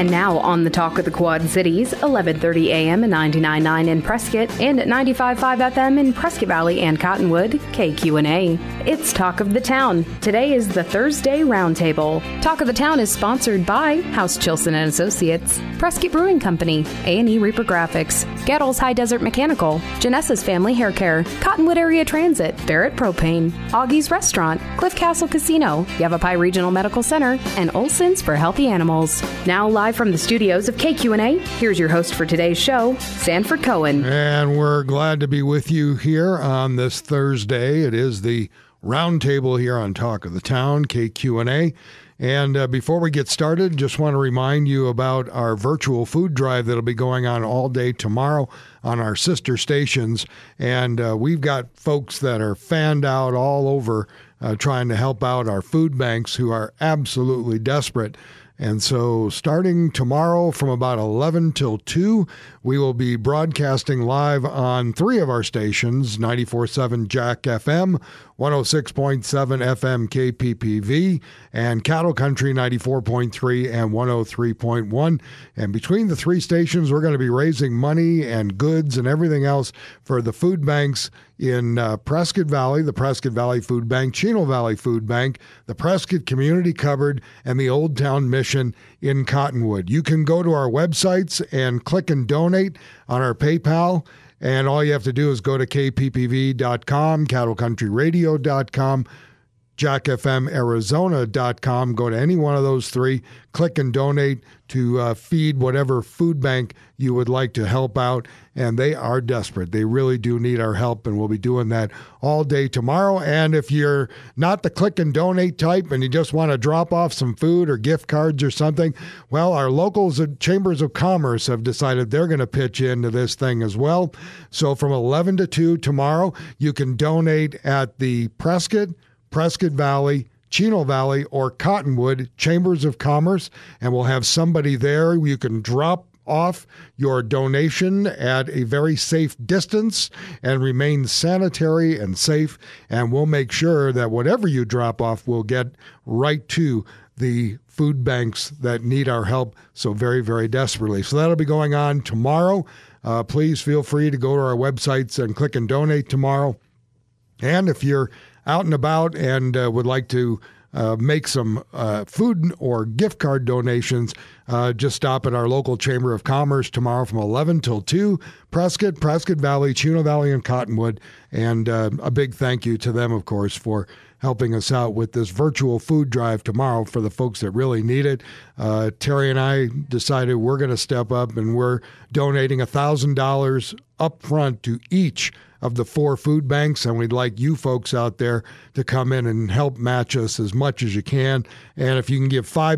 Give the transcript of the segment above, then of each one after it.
And now on the Talk of the Quad Cities, 11:30 a.m. and 99.9 in Prescott and at 95.5 FM in Prescott Valley and Cottonwood, KQNA. It's Talk of the Town. Today is the Thursday Roundtable. Talk of the Town is sponsored by House Chilson and Associates, Prescott Brewing Company, A&E Reaper Graphics, Gattles High Desert Mechanical, Janessa's Family Hair Care, Cottonwood Area Transit, Barrett Propane, Augie's Restaurant, Cliff Castle Casino, Yavapai Regional Medical Center, and Olson's for Healthy Animals. Now live from the studios of KQNA, here's your host for today's show, Sanford Cohen. And we're glad to be with you here on this Thursday. It is the Roundtable here on Talk of the Town, KQNA. And before we get started, just want to remind you about our virtual food drive that'll be going on all day tomorrow on our sister stations. And we've got folks that are fanned out all over trying to help out our food banks who are absolutely desperate. And so starting tomorrow from about 11 till 2, we will be broadcasting live on 3 of our stations, 94.7 Jack FM, 106.7 FM KPPV, and Cattle Country 94.3 and 103.1. And between the 3 stations, we're going to be raising money and goods and everything else for the food banks in Prescott Valley, the Prescott Valley Food Bank, Chino Valley Food Bank, the Prescott Community Cupboard, and the Old Town Mission in Cottonwood. You can go to our websites and click and donate on our PayPal, and all you have to do is go to kppv.com, cattlecountryradio.com, jackfmarizona.com. Go to any one of those 3, click and donate to feed whatever food bank you would like to help out. And they are desperate. They really do need our help, and we'll be doing that all day tomorrow. And if you're not the click and donate type and you just want to drop off some food or gift cards or something, well, our locals at Chambers of Commerce have decided they're going to pitch into this thing as well. So from 11 to 2 tomorrow, you can donate at the Prescott Valley, Chino Valley, or Cottonwood Chambers of Commerce, and we'll have somebody there. You can drop off your donation at a very safe distance and remain sanitary and safe, and we'll make sure that whatever you drop off will get right to the food banks that need our help so very, very desperately. So that'll be going on tomorrow. Please feel free to go to our websites and click and donate tomorrow. And if you're out and about and would like to make some food or gift card donations, just stop at our local Chamber of Commerce tomorrow from 11 till 2, Prescott Valley, Chino Valley, and Cottonwood. And a big thank you to them, of course, for helping us out with this virtual food drive tomorrow for the folks that really need it. Terry and I decided we're going to step up, and we're donating $1,000 up front to each of the 4 food banks, and we'd like you folks out there to come in and help match us as much as you can. And if you can give $5,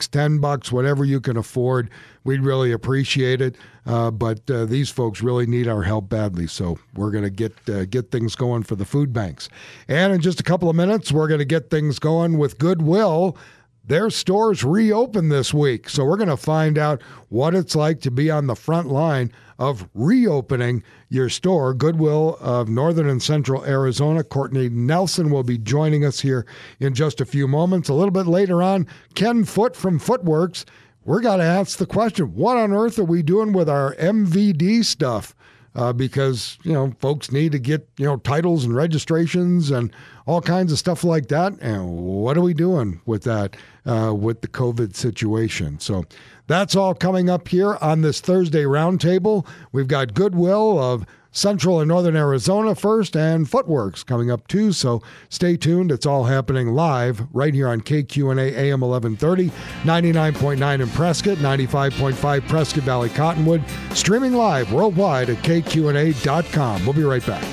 $10, whatever you can afford, we'd really appreciate it. But these folks really need our help badly, so we're going to get things going for the food banks. And in just a couple of minutes, we're going to get things going with Goodwill. Their stores reopen this week, so we're going to find out what it's like to be on the front line of reopening your store. Goodwill of Northern and Central Arizona, Courtney Nelson will be joining us here in just a few moments. A little bit later on, Ken Foote from Footworks. We're going to ask the question, what on earth are we doing with our MVD stuff? Because, folks need to get, titles and registrations and all kinds of stuff like that. And what are we doing with that, with the COVID situation? So that's all coming up here on this Thursday Roundtable. We've got Goodwill of Central and Northern Arizona first, and Footworks coming up too. So stay tuned. It's all happening live right here on KQNA AM 1130, 99.9 in Prescott, 95.5 Prescott Valley Cottonwood, streaming live worldwide at KQNA.com. We'll be right back.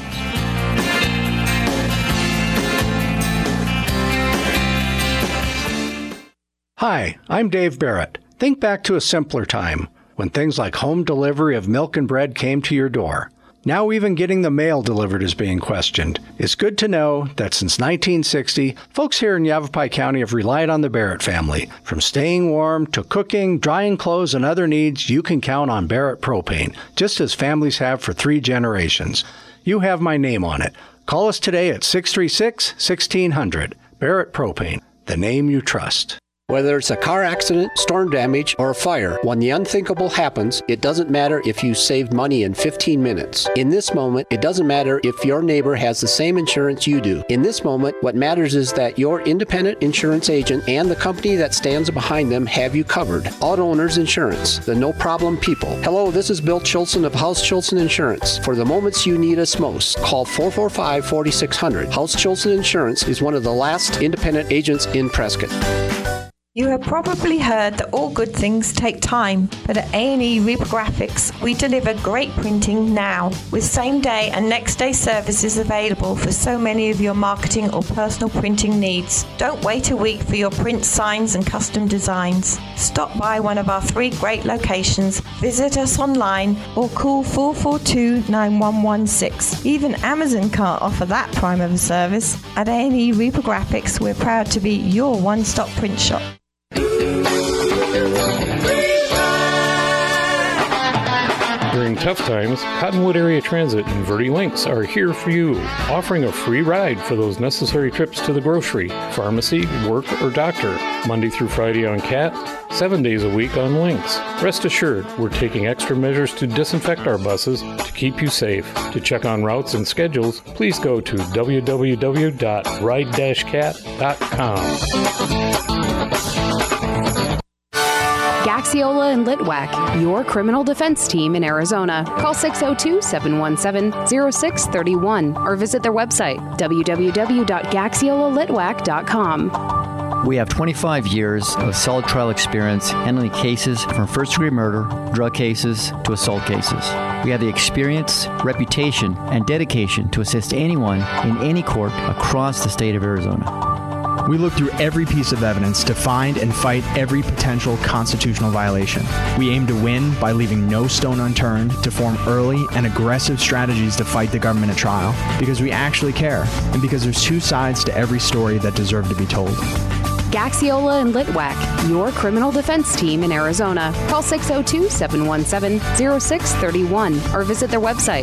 Hi, I'm Dave Barrett. Think back to a simpler time when things like home delivery of milk and bread came to your door. Now even getting the mail delivered is being questioned. It's good to know that since 1960, folks here in Yavapai County have relied on the Barrett family. From staying warm to cooking, drying clothes, and other needs, you can count on Barrett Propane, just as families have for 3 generations. You have my name on it. Call us today at 636-1600. Barrett Propane, the name you trust. Whether it's a car accident, storm damage, or a fire, when the unthinkable happens, it doesn't matter if you saved money in 15 minutes. In this moment, it doesn't matter if your neighbor has the same insurance you do. In this moment, what matters is that your independent insurance agent and the company that stands behind them have you covered. Auto Owners Insurance, the no-problem people. Hello, this is Bill Chilson of House Chilson Insurance. For the moments you need us most, call 445-4600. House Chilson Insurance is one of the last independent agents in Prescott. You have probably heard that all good things take time, but at A&E Reprographics, we deliver great printing now, with same-day and next-day services available for so many of your marketing or personal printing needs. Don't wait a week for your print signs and custom designs. Stop by one of our 3 great locations, visit us online, or call 442-9116. Even Amazon can't offer that prime of a service. At A&E Reprographics, we're proud to be your one-stop print shop. During tough times, Cottonwood Area Transit and Verde Links are here for you, offering a free ride for those necessary trips to the grocery, pharmacy, work, or doctor, Monday through Friday on CAT, 7 days a week on Links. Rest assured, we're taking extra measures to disinfect our buses to keep you safe. To check on routes and schedules, please go to www.ride-cat.com. Gaxiola and Litwack, your criminal defense team in Arizona. Call 602-717-0631 or visit their website, www.gaxiolalitwack.com. We have 25 years of solid trial experience handling cases from first-degree murder, drug cases, to assault cases. We have the experience, reputation, and dedication to assist anyone in any court across the state of Arizona. We look through every piece of evidence to find and fight every potential constitutional violation. We aim to win by leaving no stone unturned to form early and aggressive strategies to fight the government at trial, because we actually care, and because there's 2 sides to every story that deserve to be told. Gaxiola and Litwack, your criminal defense team in Arizona. Call 602-717-0631 or visit their website,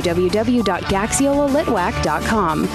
www.gaxiolalitwack.com.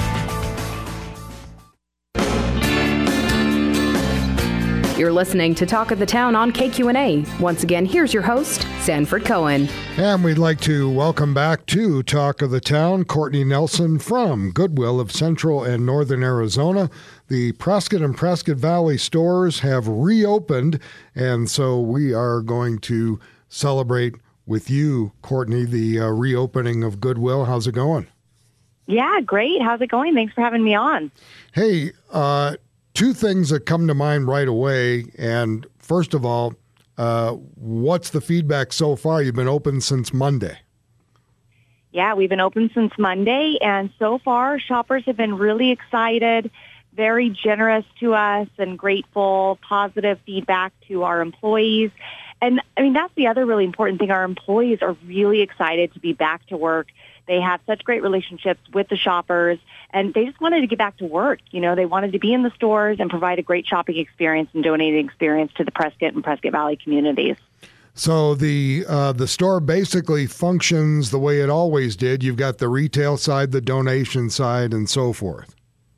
You're listening to Talk of the Town on KQNA. Once again, here's your host, Sanford Cohen. And we'd like to welcome back to Talk of the Town Courtney Nelson from Goodwill of Central and Northern Arizona. The Prescott and Prescott Valley stores have reopened, and so we are going to celebrate with you, Courtney, the reopening of Goodwill. How's it going? Yeah, great. How's it going? Thanks for having me on. Hey, 2 things that come to mind right away. And first of all, what's the feedback so far? You've been open since Monday. Yeah, we've been open since Monday, and so far shoppers have been really excited, very generous to us, and grateful, positive feedback to our employees. And I mean, that's the other really important thing. Our employees are really excited to be back to work. They have such great relationships with the shoppers, and they just wanted to get back to work. You know, they wanted to be in the stores and provide a great shopping experience and donating experience to the Prescott and Prescott Valley communities. So the store basically functions the way it always did. You've got the retail side, the donation side, and so forth.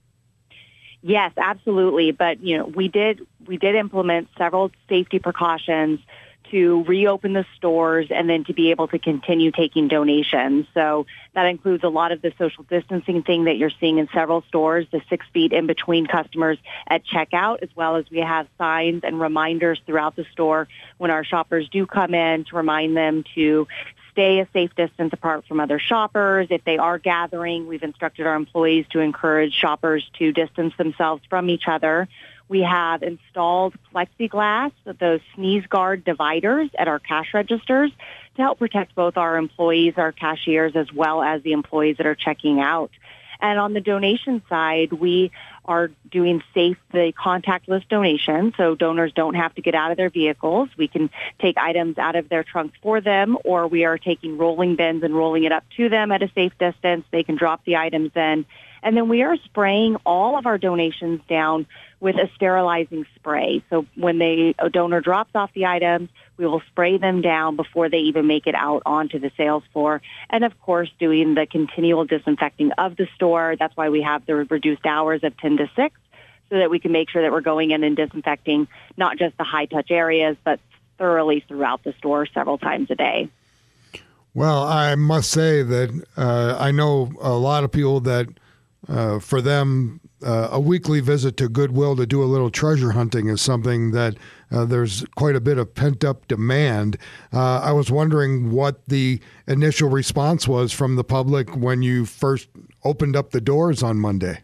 Yes, absolutely. But, you know, we did implement several safety precautions to reopen the stores and then to be able to continue taking donations. So that includes a lot of the social distancing thing that you're seeing in several stores, the 6 feet in between customers at checkout, as well as we have signs and reminders throughout the store when our shoppers do come in to remind them to stay a safe distance apart from other shoppers. If they are gathering, we've instructed our employees to encourage shoppers to distance themselves from each other. We have installed plexiglass, those sneeze guard dividers at our cash registers to help protect both our employees, our cashiers, as well as the employees that are checking out. And on the donation side, we are doing the contactless donation, so donors don't have to get out of their vehicles. We can take items out of their trunks for them, or we are taking rolling bins and rolling it up to them at a safe distance. They can drop the items in. And then we are spraying all of our donations down with a sterilizing spray. So when a donor drops off the items, we will spray them down before they even make it out onto the sales floor. And, of course, doing the continual disinfecting of the store. That's why we have the reduced hours of 10 to 6, so that we can make sure that we're going in and disinfecting not just the high-touch areas, but thoroughly throughout the store several times a day. Well, I must say that I know a lot of people that for them, a weekly visit to Goodwill to do a little treasure hunting is something that there's quite a bit of pent-up demand. I was wondering what the initial response was from the public when you first opened up the doors on Monday.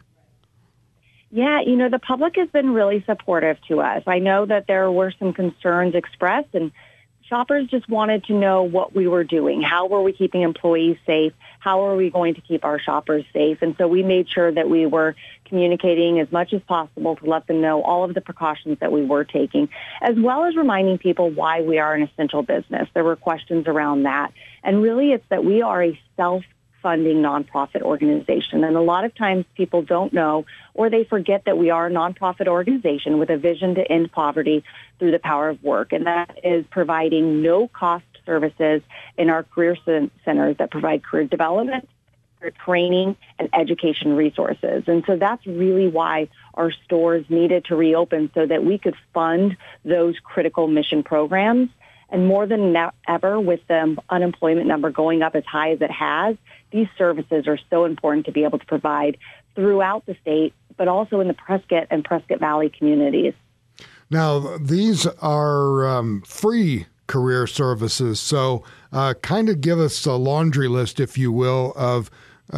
Yeah, the public has been really supportive to us. I know that there were some concerns expressed, and shoppers just wanted to know what we were doing. How were we keeping employees safe? How are we going to keep our shoppers safe? And so we made sure that we were communicating as much as possible to let them know all of the precautions that we were taking, as well as reminding people why we are an essential business. There were questions around that. And really it's that we are a self-funding nonprofit organization. And a lot of times people don't know, or they forget that we are a nonprofit organization with a vision to end poverty through the power of work. And that is providing no-cost services in our career centers that provide career development, training, and education resources. And so that's really why our stores needed to reopen, so that we could fund those critical mission programs. And more than ever, with the unemployment number going up as high as it has, these services are so important to be able to provide throughout the state, but also in the Prescott and Prescott Valley communities. Now, these are free career services, so kind of give us a laundry list, if you will, of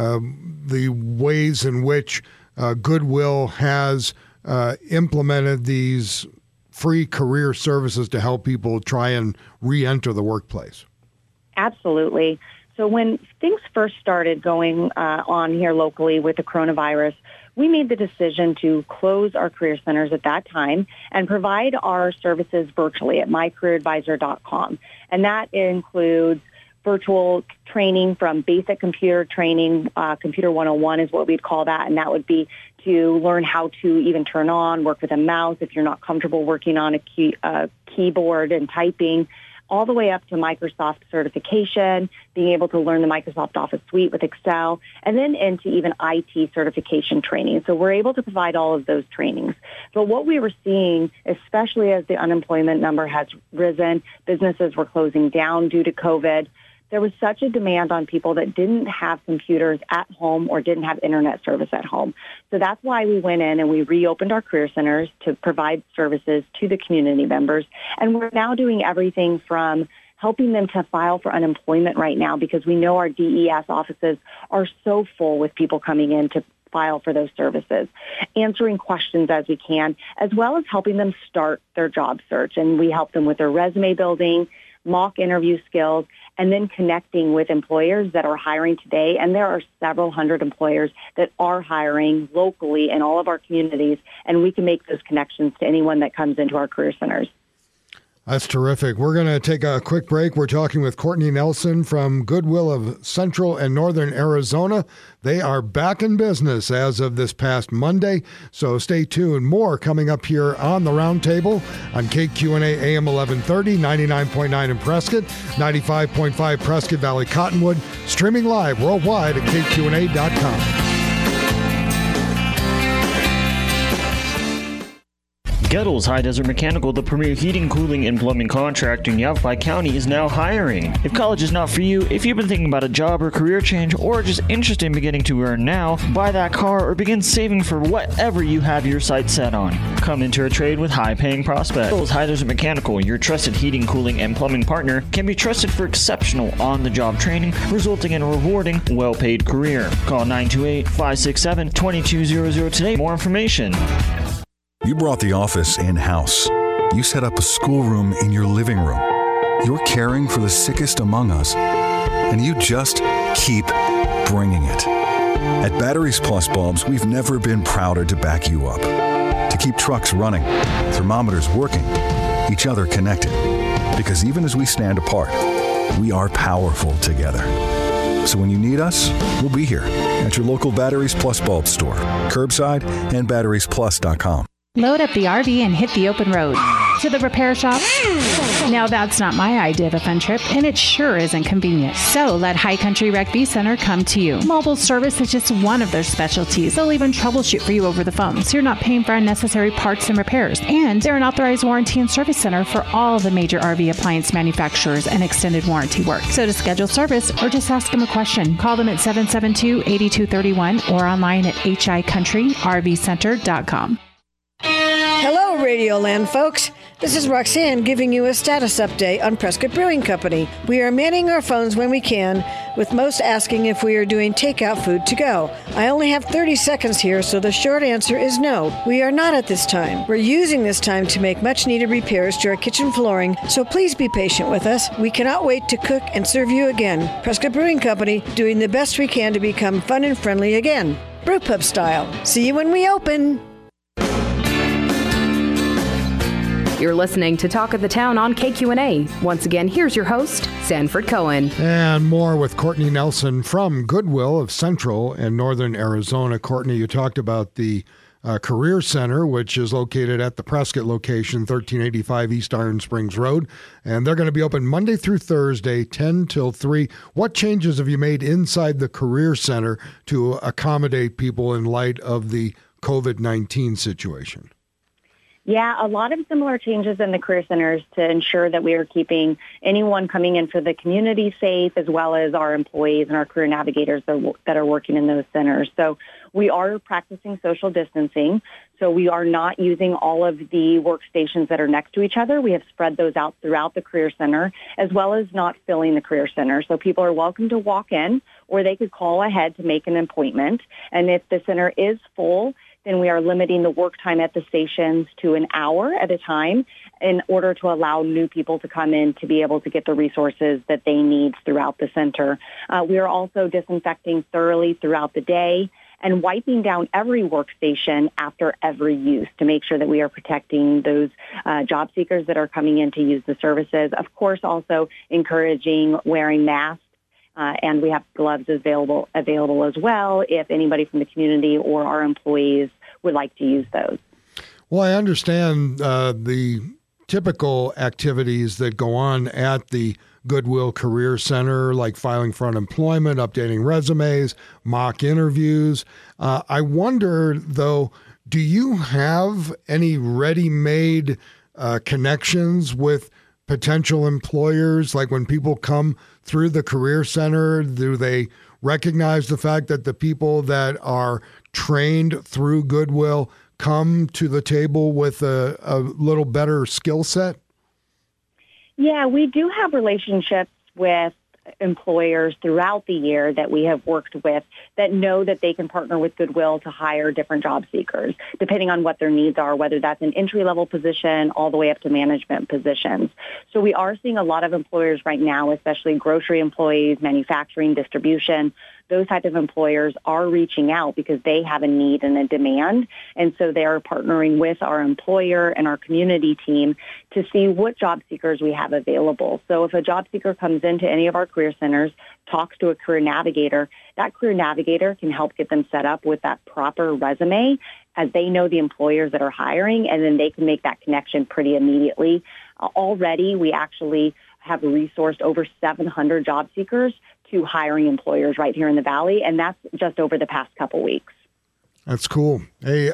the ways in which Goodwill has implemented these free career services to help people try and re-enter the workplace. Absolutely. So when things first started going on here locally with the coronavirus, we made the decision to close our career centers at that time and provide our services virtually at mycareeradvisor.com. And that includes virtual training from basic computer training, Computer 101 is what we'd call that, and that would be to learn how to even turn on, work with a mouse if you're not comfortable working on a keyboard and typing, all the way up to Microsoft certification, being able to learn the Microsoft Office suite with Excel, and then into even IT certification training. So we're able to provide all of those trainings. But what we were seeing, especially as the unemployment number has risen, businesses were closing down due to COVID, there was such a demand on people that didn't have computers at home or didn't have internet service at home. So that's why we went in and we reopened our career centers to provide services to the community members. And we're now doing everything from helping them to file for unemployment right now, because we know our DES offices are so full with people coming in to file for those services, answering questions as we can, as well as helping them start their job search. And we help them with their resume building, mock interview skills, and then connecting with employers that are hiring today. And there are several hundred employers that are hiring locally in all of our communities, and we can make those connections to anyone that comes into our career centers. That's terrific. We're going to take a quick break. We're talking with Courtney Nelson from Goodwill of Central and Northern Arizona. They are back in business as of this past Monday, so stay tuned. More coming up here on the Roundtable on KQNA AM 1130, 99.9 in Prescott, 95.5 Prescott Valley Cottonwood, streaming live worldwide at KQNA.com. Gettles High Desert Mechanical, the premier heating, cooling, and plumbing contractor in Yavapai County, is now hiring. If college is not for you, if you've been thinking about a job or career change, or just interested in beginning to earn now, buy that car, or begin saving for whatever you have your sights set on, come into a trade with high-paying prospects. Gettles High Desert Mechanical, your trusted heating, cooling, and plumbing partner, can be trusted for exceptional on-the-job training, resulting in a rewarding, well-paid career. Call 928-567-2200 today. More information. You brought the office in-house. You set up a schoolroom in your living room. You're caring for the sickest among us, and you just keep bringing it. At Batteries Plus Bulbs, we've never been prouder to back you up, to keep trucks running, thermometers working, each other connected. Because even as we stand apart, we are powerful together. So when you need us, we'll be here at your local Batteries Plus Bulb store, curbside, and batteriesplus.com. Load up the RV and hit the open road. To the repair shop, Now that's not my idea of a fun trip, and it sure isn't convenient. So let High Country Rec V Center come to you. Mobile service is just one of their specialties. They'll even troubleshoot for you over the phone, so you're not paying for unnecessary parts and repairs. And they're an authorized warranty and service center for all the major RV appliance manufacturers and extended warranty work. So to schedule service or just ask them a question, call them at 772-8231 or online at hicountryrvcenter.com. Hello, Radioland folks. This is Roxanne giving you a status update on Prescott Brewing Company. We are manning our phones when we can, with most asking if we are doing takeout food to go. I only have 30 seconds here, so the short answer is no. We are not at this time. We're using this time to make much-needed repairs to our kitchen flooring, so please be patient with us. We cannot wait to cook and serve you again. Prescott Brewing Company, doing the best we can to become fun and friendly again. Brewpub style. See you when we open. You're listening to Talk of the Town on KQNA. Once again, here's your host, Sanford Cohen. And more with Courtney Nelson from Goodwill of Central and Northern Arizona. Courtney, you talked about the Career Center, which is located at the Prescott location, 1385 East Iron Springs Road. And they're going to be open Monday through Thursday, 10 till 3. What changes have you made inside the Career Center to accommodate people in light of the COVID-19 situation? Yeah, a lot of similar changes in the Career Centers to ensure that we are keeping anyone coming in for the community safe, as well as our employees and our career navigators that are working in those centers. So we are practicing social distancing. So we are not using all of the workstations that are next to each other. We have spread those out throughout the Career Center, as well as not filling the Career Center. So people are welcome to walk in, or they could call ahead to make an appointment. And if the center is full, then we are limiting the work time at the stations to an hour at a time in order to allow new people to come in to be able to get the resources that they need throughout the center. We are also disinfecting thoroughly throughout the day and wiping down every workstation after every use to make sure that we are protecting those job seekers that are coming in to use the services. Of course, also encouraging wearing masks. And we have gloves available as well if anybody from the community or our employees would like to use those. Well, I understand the typical activities that go on at the Goodwill Career Center, like filing for unemployment, updating resumes, mock interviews. I wonder, though, do you have any ready-made connections with potential employers? Like when people come through the Career Center, do they recognize the fact that the people that are trained through Goodwill come to the table with a little better skill set? Yeah, we do have relationships with employers throughout the year that we have worked with that know that they can partner with Goodwill to hire different job seekers, depending on what their needs are, whether that's an entry-level position all the way up to management positions. So we are seeing a lot of employers right now, especially grocery employees, manufacturing, distribution. Those types of employers are reaching out because they have a need and a demand. And so they are partnering with our employer and our community team to see what job seekers we have available. So if a job seeker comes into any of our career centers, talks to a career navigator, that career navigator can help get them set up with that proper resume as they know the employers that are hiring, and then they can make that connection pretty immediately. Already, we actually have resourced over 700 job seekers to hiring employers right here in the Valley, and that's just over the past couple weeks. That's cool. Hey,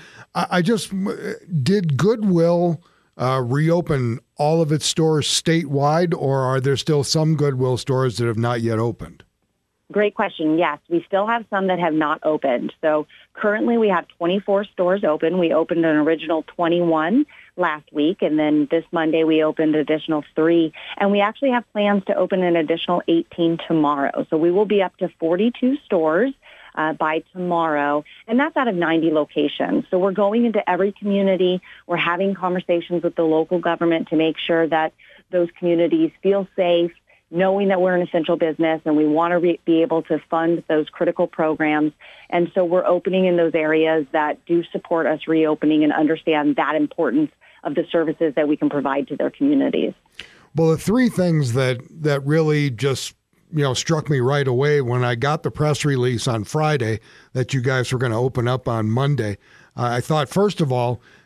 did Goodwill reopen all of its stores statewide, or are there still some Goodwill stores that have not yet opened? Great question. Yes, we still have some that have not opened. So currently we have 24 stores open. We opened an original 21 last week, and then this Monday we opened an additional 3. And we actually have plans to open an additional 18 tomorrow. So we will be up to 42 stores by tomorrow, and that's out of 90 locations. So we're going into every community. We're having conversations with the local government to make sure that those communities feel safe, knowing that we're an essential business and we want to be able to fund those critical programs. And so we're opening in those areas that do support us reopening and understand that importance of the services that we can provide to their communities. Well, the 3 things that really just struck me right away when I got the press release on Friday that you guys were going to open up on Monday, I thought, first of all,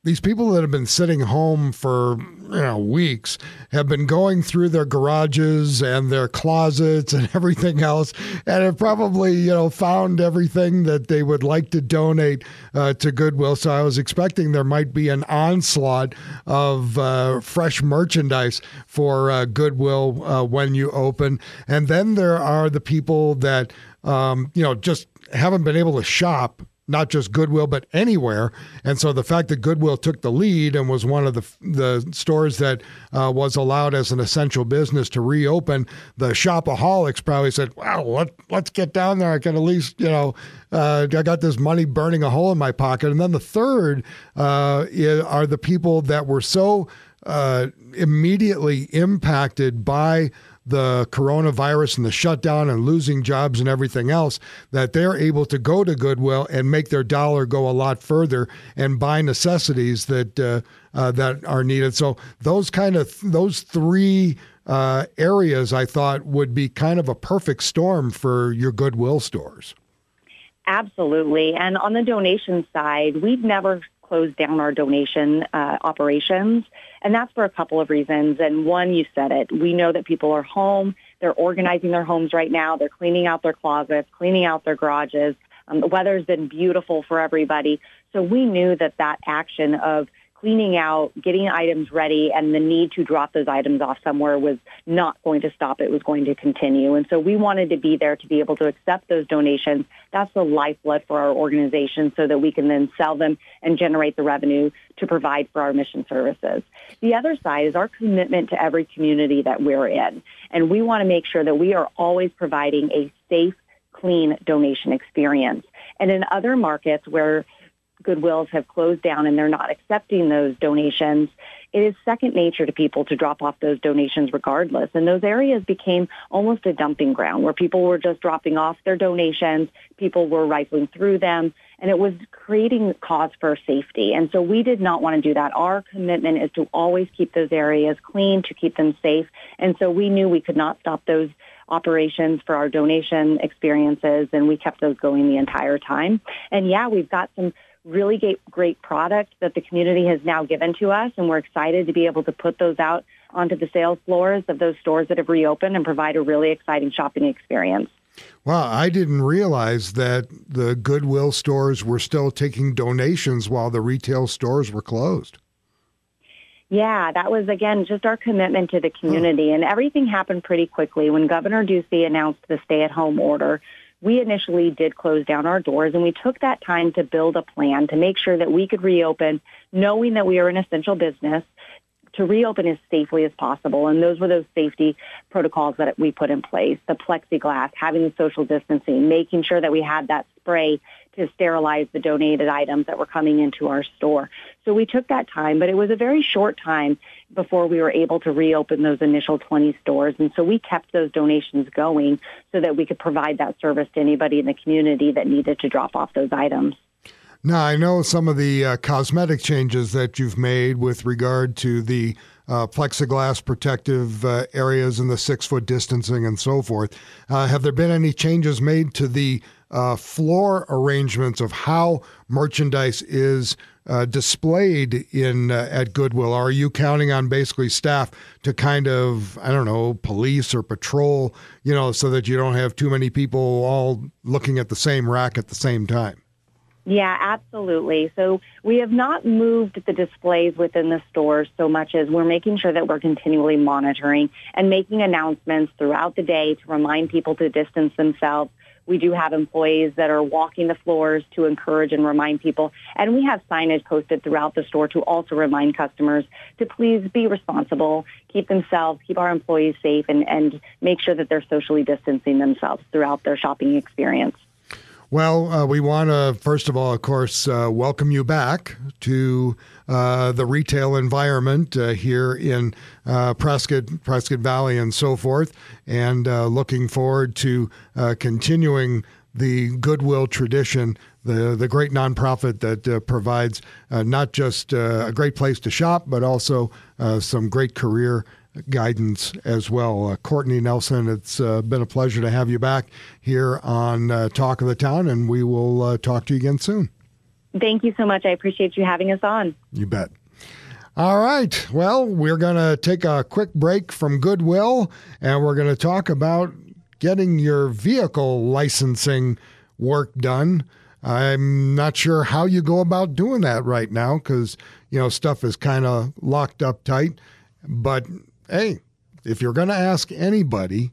these people that have been sitting home for weeks have been going through their garages and their closets and everything else, and have probably found everything that they would like to donate to Goodwill. So I was expecting there might be an onslaught of fresh merchandise for Goodwill when you open. And then there are the people that just haven't been able to shop, not just Goodwill, but anywhere. And so the fact that Goodwill took the lead and was one of the stores that was allowed as an essential business to reopen, the shopaholics probably said, wow, let's get down there. I can at least, I got this money burning a hole in my pocket. And then the third are the people that were so immediately impacted by the coronavirus and the shutdown and losing jobs and everything else, that they're able to go to Goodwill and make their dollar go a lot further and buy necessities that are needed. So those three areas I thought would be kind of a perfect storm for your Goodwill stores. Absolutely. And on the donation side, we've never closed down our donation operations. And that's for a couple of reasons. And one, you said it. We know that people are home. They're organizing their homes right now. They're cleaning out their closets, cleaning out their garages. The weather's been beautiful for everybody. So we knew that action of cleaning out, getting items ready, and the need to drop those items off somewhere was not going to stop. It was going to continue. And so we wanted to be there to be able to accept those donations. That's the lifeblood for our organization so that we can then sell them and generate the revenue to provide for our mission services. The other side is our commitment to every community that we're in. And we want to make sure that we are always providing a safe, clean donation experience. And in other markets where Goodwills have closed down and they're not accepting those donations, it is second nature to people to drop off those donations regardless. And those areas became almost a dumping ground where people were just dropping off their donations, people were rifling through them, and it was creating cause for safety. And so we did not want to do that. Our commitment is to always keep those areas clean, to keep them safe. And so we knew we could not stop those operations for our donation experiences, and we kept those going the entire time. And yeah, we've got some really great product that the community has now given to us, and we're excited to be able to put those out onto the sales floors of those stores that have reopened and provide a really exciting shopping experience. Well, I didn't realize that the Goodwill stores were still taking donations while the retail stores were closed. Yeah, that was, again, just our commitment to the community. And everything happened pretty quickly. When Governor Ducey announced the stay-at-home order, we initially did close down our doors, and we took that time to build a plan to make sure that we could reopen, knowing that we are an essential business, to reopen as safely as possible. And those were those safety protocols that we put in place, the plexiglass, having the social distancing, making sure that we had that spray to sterilize the donated items that were coming into our store. So we took that time, but it was a very short time before we were able to reopen those initial 20 stores. And so we kept those donations going so that we could provide that service to anybody in the community that needed to drop off those items. Now, I know some of the cosmetic changes that you've made with regard to the plexiglass protective areas and the 6-foot distancing and so forth. Have there been any changes made to the floor arrangements of how merchandise is displayed in at Goodwill? Are you counting on basically staff to kind of, police or patrol, so that you don't have too many people all looking at the same rack at the same time? Yeah, absolutely. So we have not moved the displays within the stores so much as we're making sure that we're continually monitoring and making announcements throughout the day to remind people to distance themselves. We do have employees that are walking the floors to encourage and remind people. And we have signage posted throughout the store to also remind customers to please be responsible, keep themselves, keep our employees safe, and make sure that they're socially distancing themselves throughout their shopping experience. Well, we want to, first of all, of course, welcome you back to the retail environment here in Prescott Valley and so forth, and looking forward to continuing the Goodwill tradition, the great nonprofit that provides not just a great place to shop, but also some great career guidance as well. Courtney Nelson, it's been a pleasure to have you back here on Talk of the Town, and we will talk to you again soon. Thank you so much. I appreciate you having us on. You bet. All right. Well, we're going to take a quick break from Goodwill, and we're going to talk about getting your vehicle licensing work done. I'm not sure how you go about doing that right now because, stuff is kind of locked up tight. But, hey, if you're going to ask anybody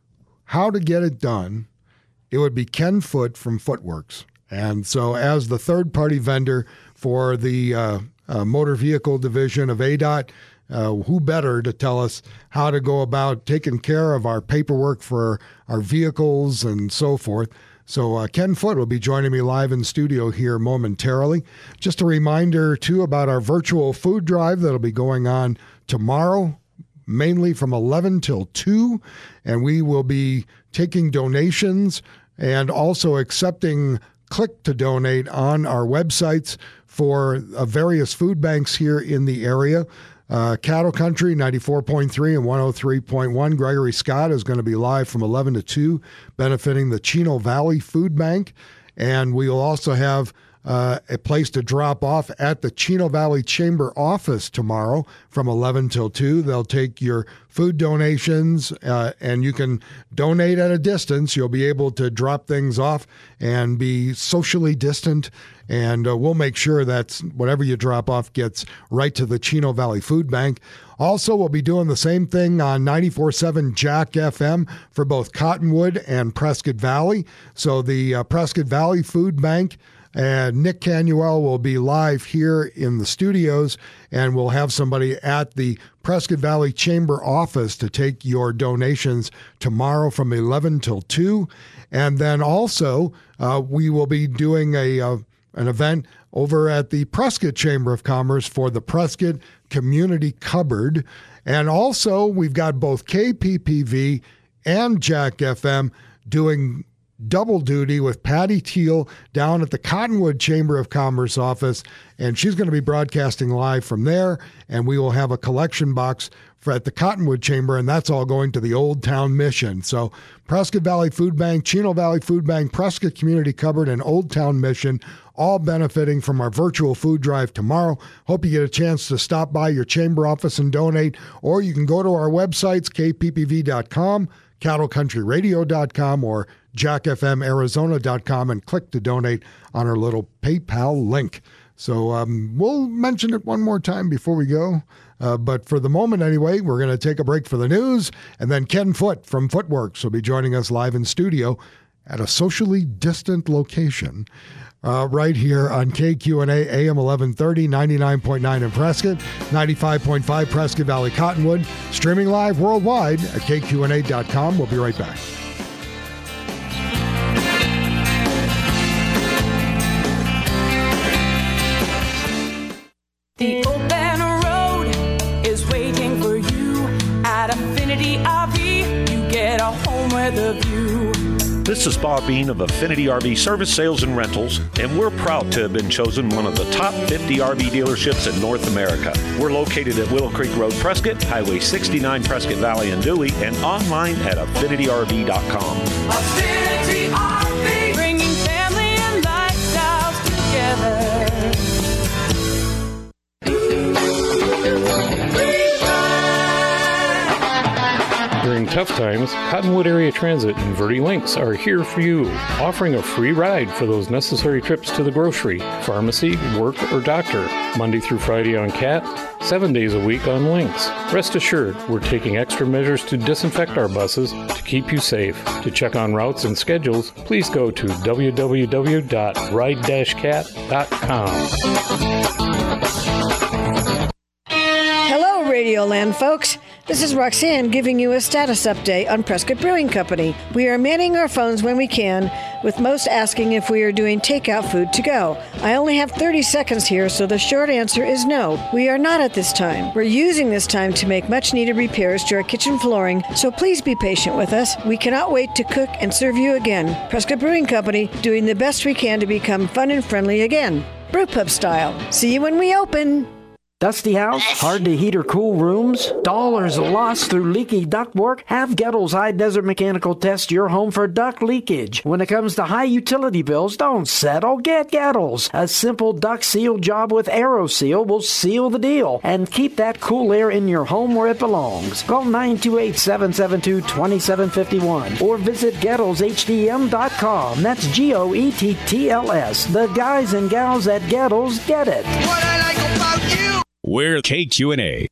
how to get it done, it would be Ken Foote from Footworks. And so as the third-party vendor for the motor vehicle division of ADOT, who better to tell us how to go about taking care of our paperwork for our vehicles and so forth. So Ken Foote will be joining me live in studio here momentarily. Just a reminder, too, about our virtual food drive that'll be going on tomorrow, mainly from 11 till 2, and we will be taking donations and also accepting click to donate on our websites for various food banks here in the area. Cattle Country 94.3 and 103.1. Gregory Scott is going to be live from 11 to 2, benefiting the Chino Valley Food Bank. And we will also have a place to drop off at the Chino Valley Chamber office tomorrow from 11 till 2. They'll take your food donations, and you can donate at a distance. You'll be able to drop things off and be socially distant, and we'll make sure that whatever you drop off gets right to the Chino Valley Food Bank. Also, we'll be doing the same thing on 94.7 Jack FM for both Cottonwood and Prescott Valley. So the Prescott Valley Food Bank, and Nick Canuel will be live here in the studios, and we'll have somebody at the Prescott Valley Chamber office to take your donations tomorrow from 11 till 2. And then also, we will be doing an event over at the Prescott Chamber of Commerce for the Prescott Community Cupboard. And also, we've got both KPPV and Jack FM doing double duty with Patty Teal down at the Cottonwood Chamber of Commerce office, and she's going to be broadcasting live from there, and we will have a collection box at the Cottonwood Chamber, and that's all going to the Old Town Mission. So Prescott Valley Food Bank, Chino Valley Food Bank, Prescott Community Cupboard, and Old Town Mission, all benefiting from our virtual food drive tomorrow. Hope you get a chance to stop by your chamber office and donate, or you can go to our websites, kppv.com, cattlecountryradio.com, or jackfmarizona.com, and click to donate on our little PayPal link. So we'll mention it one more time before we go. But for the moment, anyway, we're going to take a break for the news, and then Ken Foote from Footworks will be joining us live in studio at a socially distant location right here on KQNA AM 1130, 99.9 in Prescott, 95.5 Prescott Valley Cottonwood, streaming live worldwide at kqna.com. We'll be right back. The open road is waiting for you at Affinity RV. You get a home with a view. This is Bob Bean of Affinity RV Service, Sales, and Rentals, and we're proud to have been chosen one of the top 50 RV dealerships in North America. We're located at Willow Creek Road, Prescott, Highway 69, Prescott Valley, and Dewey, and online at AffinityRV.com. Affinity RV, bringing family and lifestyles together. During tough times, Cottonwood Area Transit and Verde Links are here for you, offering a free ride for those necessary trips to the grocery, pharmacy, work, or doctor, Monday through Friday on CAT, 7 days a week on Links. Rest assured, we're taking extra measures to disinfect our buses to keep you safe. To check on routes and schedules, please go to www.ride-cat.com. Hello, Radioland folks. This is Roxanne giving you a status update on Prescott Brewing Company. We are manning our phones when we can, with most asking if we are doing takeout food to go. I only have 30 seconds here, so the short answer is no. We are not at this time. We're using this time to make much-needed repairs to our kitchen flooring, so please be patient with us. We cannot wait to cook and serve you again. Prescott Brewing Company, doing the best we can to become fun and friendly again. Brewpub style. See you when we open. Dusty house? Hard to heat or cool rooms? Dollars lost through leaky ductwork? Have Gettles High Desert Mechanical test your home for duct leakage. When it comes to high utility bills, don't settle. Get Gettles. A simple duct seal job with AeroSeal will seal the deal and keep that cool air in your home where it belongs. Call 928-772-2751 or visit GettlesHDM.com. That's GOETTLS. The guys and gals at Gettles get it. What I like about you. We're KQNA.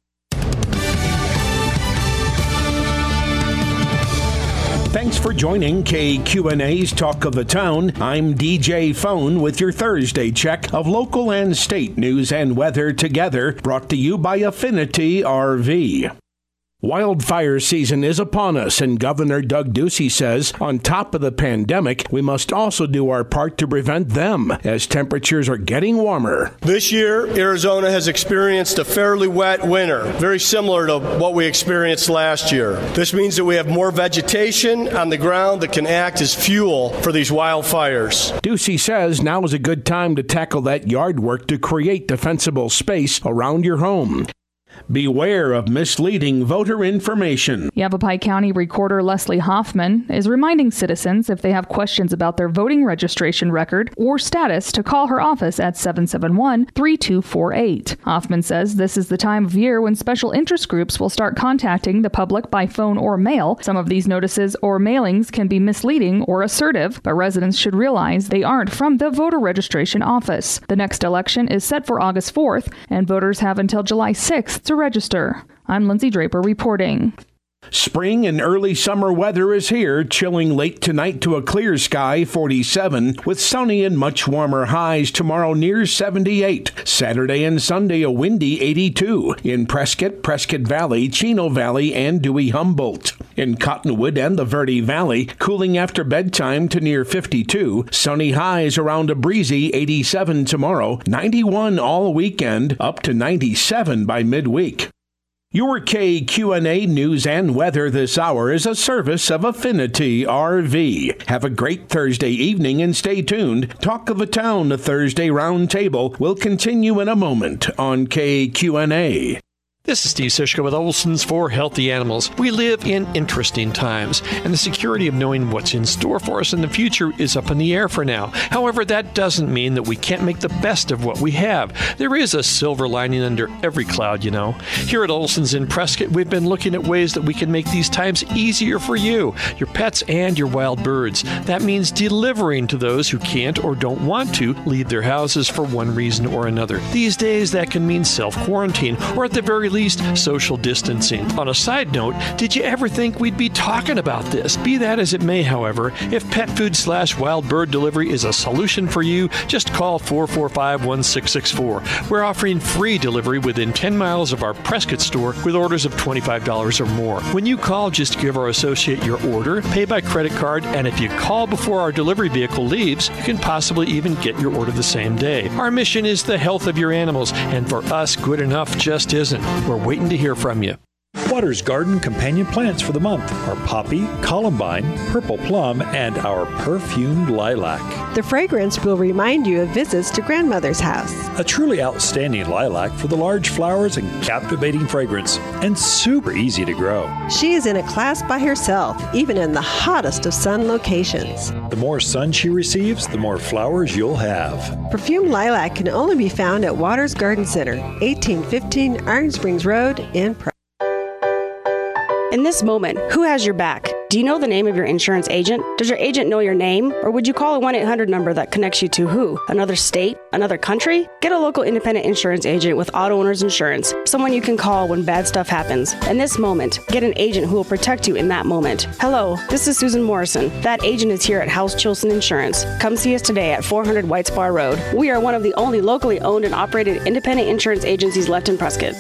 Thanks for joining KQNA's Talk of the Town. I'm DJ Phone with your Thursday check of local and state news and weather together, brought to you by Affinity RV. Wildfire season is upon us, and Governor Doug Ducey says on top of the pandemic, we must also do our part to prevent them as temperatures are getting warmer. This year, Arizona has experienced a fairly wet winter, very similar to what we experienced last year. This means that we have more vegetation on the ground that can act as fuel for these wildfires. Ducey says now is a good time to tackle that yard work to create defensible space around your home. Beware of misleading voter information. Yavapai County Recorder Leslie Hoffman is reminding citizens if they have questions about their voting registration record or status to call her office at 771-3248. Hoffman says this is the time of year when special interest groups will start contacting the public by phone or mail. Some of these notices or mailings can be misleading or assertive, but residents should realize they aren't from the voter registration office. The next election is set for August 4th, and voters have until July 6th to register. I'm Lindsay Draper reporting. Spring and early summer weather is here, chilling late tonight to a clear sky, 47, with sunny and much warmer highs tomorrow near 78. Saturday and Sunday, a windy 82 in Prescott, Prescott Valley, Chino Valley, and Dewey Humboldt. In Cottonwood and the Verde Valley, cooling after bedtime to near 52. Sunny highs around a breezy 87 tomorrow, 91 all weekend, up to 97 by midweek. Your KQNA news and weather this hour is a service of Affinity RV. Have a great Thursday evening and stay tuned. Talk of the Town, the Thursday Roundtable, will continue in a moment on KQNA. This is Steve Sischka with Olson's for Healthy Animals. We live in interesting times, and the security of knowing what's in store for us in the future is up in the air for now. However, that doesn't mean that we can't make the best of what we have. There is a silver lining under every cloud, you know. Here at Olson's in Prescott, we've been looking at ways that we can make these times easier for you, your pets, and your wild birds. That means delivering to those who can't or don't want to leave their houses for one reason or another. These days, that can mean self-quarantine, or at the very least, social distancing. On a side note, did you ever think we'd be talking about this? Be that as it may, however, if pet food/wild bird delivery is a solution for you, just call 445-1664. We're offering free delivery within 10 miles of our Prescott store with orders of $25 or more. When you call, just give our associate your order, pay by credit card, and if you call before our delivery vehicle leaves, you can possibly even get your order the same day. Our mission is the health of your animals, and for us, good enough just isn't. We're waiting to hear from you. Waters Garden companion plants for the month are poppy, columbine, purple plum, and our perfumed lilac. The fragrance will remind you of visits to grandmother's house. A truly outstanding lilac for the large flowers and captivating fragrance, and super easy to grow. She is in a class by herself, even in the hottest of sun locations. The more sun she receives, the more flowers you'll have. Perfumed lilac can only be found at Waters Garden Center, 1815 Iron Springs Road in Prescott. In this moment, who has your back? Do you know the name of your insurance agent? Does your agent know your name? Or would you call a 1-800 number that connects you to who? Another state? Another country? Get a local independent insurance agent with Auto Owners Insurance, someone you can call when bad stuff happens. In this moment, get an agent who will protect you in that moment. Hello, this is Susan Morrison. That agent is here at House Chilson Insurance. Come see us today at 400 White Spar Road. We are one of the only locally owned and operated independent insurance agencies left in Prescott.